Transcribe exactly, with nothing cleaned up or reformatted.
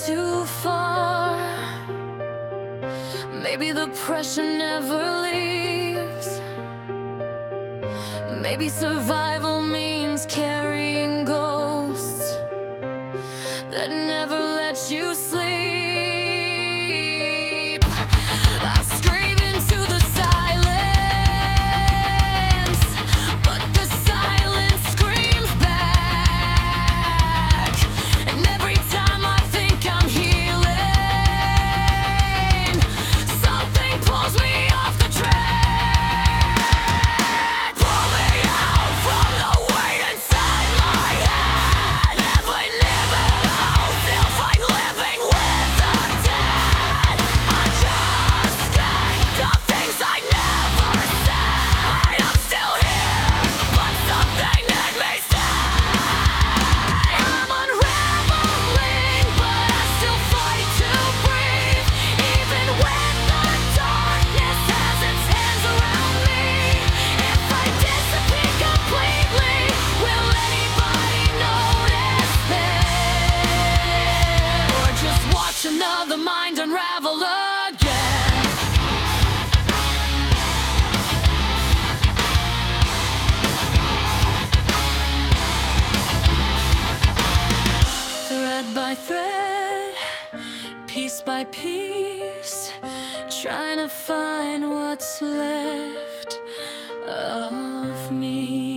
too far. Maybe the pressure never leaves. Maybe survival means carrying ghosts that never let you sleep. I scream into the silence, but the silence screams back. And every time I think I'm healing, something pulls me off the track. Pull me out from the weight inside my head. Every nibble feels like living with the dead. I just think of things I never said. I'm still here, but something made me stay. I'm unraveling, but I still fight to breathe. Even when the darkness has its hands around me. If I disappear completely, will anybody notice me? Or just watch another mind unravel again? Thread by thread, piece by piece, trying to find what's left of me.